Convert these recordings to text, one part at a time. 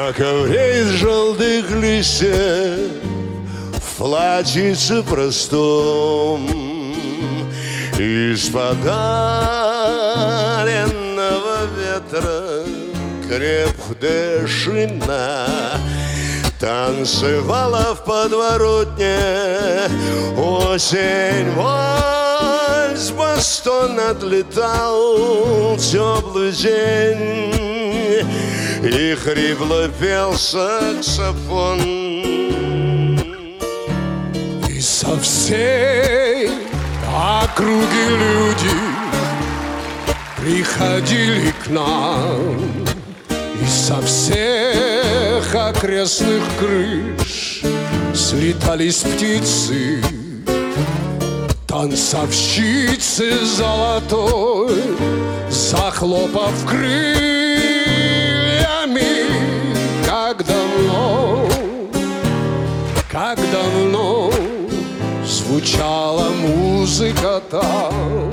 На ковре из желтых листьев, в платьице простом, из подаренного ветра крепкая шина танцевала в подворотне осень. Вальс бастон отлетал теплый день, и хрипло пел саксофон. И со всей округи люди приходили к нам, и со всех окрестных крыш слетались птицы, танцовщицы золотой, захлопав крыльями. Как давно звучала музыка там.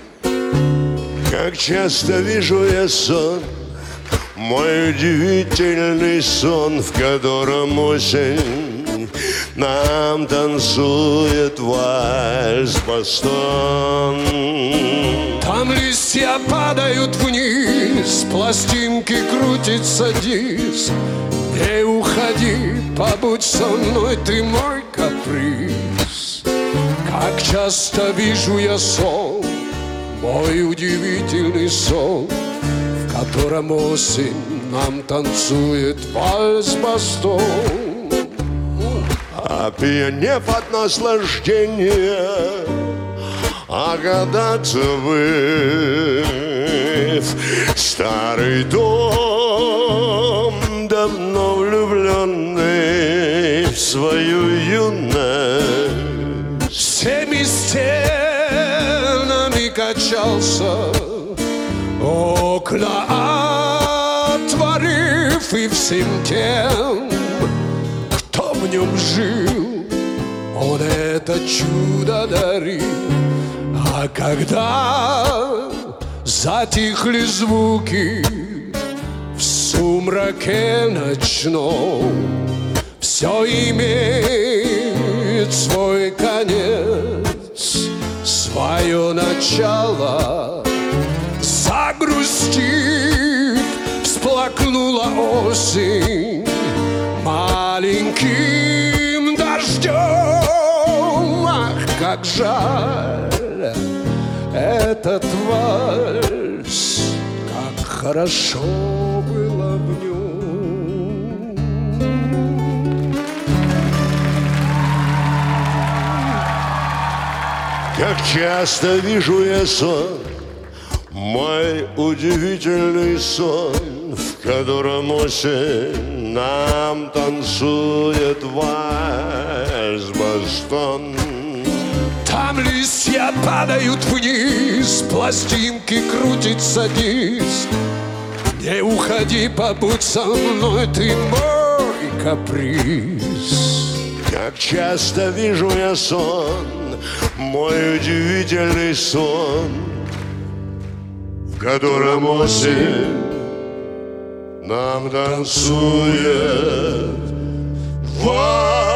Как часто вижу я сон, мой удивительный сон, в котором осень нам танцует вальс-бастон. Там листья падают вниз, пластинки крутится диск. Не уходи, побудь со мной, ты мой каприз. Как часто вижу я сон, мой удивительный сон, в котором осень нам танцует вальс-бастон. Опьянев от наслаждения, а года забыв, старый дом, давно влюбленный в свою юность, всеми стенами качался, окна отворив, и всем тем, кто в нем жил, он это чудо дарил. А когда затихли звуки в сумраке ночном, все имеет свой конец, свое начало. Загрустив, всплакнула осень маленьким дождем. Ах, как жаль этот вальс, как хорошо было в нем. Как часто вижу я сон, мой удивительный сон, в котором осень нам танцует вальс-бастон. Там листья падают вниз, пластинки крутится диск. Не уходи, побудь со мной, ты мой каприз. Как часто вижу я сон, мой удивительный сон, в котором осень нам танцует вальс.